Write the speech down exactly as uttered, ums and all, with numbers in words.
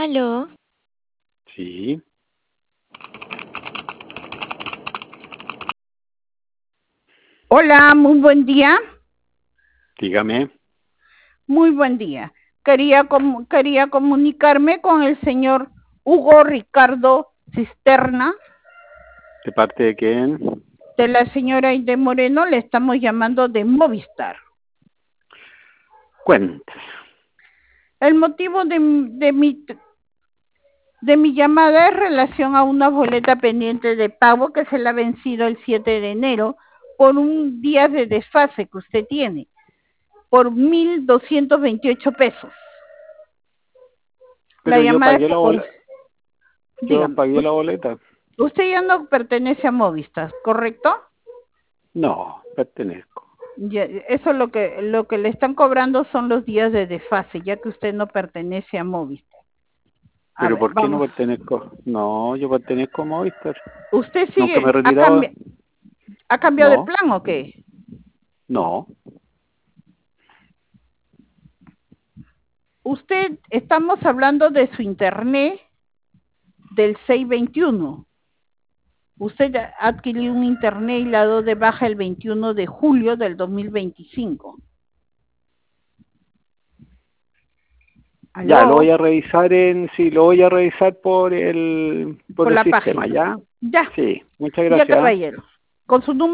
Aló, Sí, Hola, muy buen día. dígame. Muy buen día. Quería, com- quería comunicarme con el señor Hugo Ricardo Cisterna, ¿De parte de quién? de la señora Aide Moreno. Le estamos llamando de Movistar. Cuente. El motivo de, de mi de mi llamada es relación a una boleta pendiente de pago que se le ha vencido el siete de enero por un día de desfase que usted tiene, por mil doscientos veintiocho pesos. La Pero yo llamada pagué es la por... boleta. Yo Dígame. pagué la boleta. Usted ya no pertenece a Movistar, ¿correcto? No, pertenezco. Ya, eso es lo que lo que le están cobrando son los días de desfase, ya que usted no pertenece a Movistar. A ¿Pero ver, por qué no vamos. pertenezco? No, yo pertenezco a Movistar. ¿Usted Nunca me he sigue, ha, retirado. cambi ha cambiado de No, plan o qué? no. Usted, estamos hablando de su internet del seiscientos veintiuno. Usted ha adquirido un internet y la ha dado de baja el veintiuno de julio del dos mil veinticinco. Ya, lo voy ¿Aló? a revisar en... Sí, lo voy a revisar por el, por Por el la sistema, página. ¿ya? Ya, Sí, muchas ya gracias. caballero. Con su número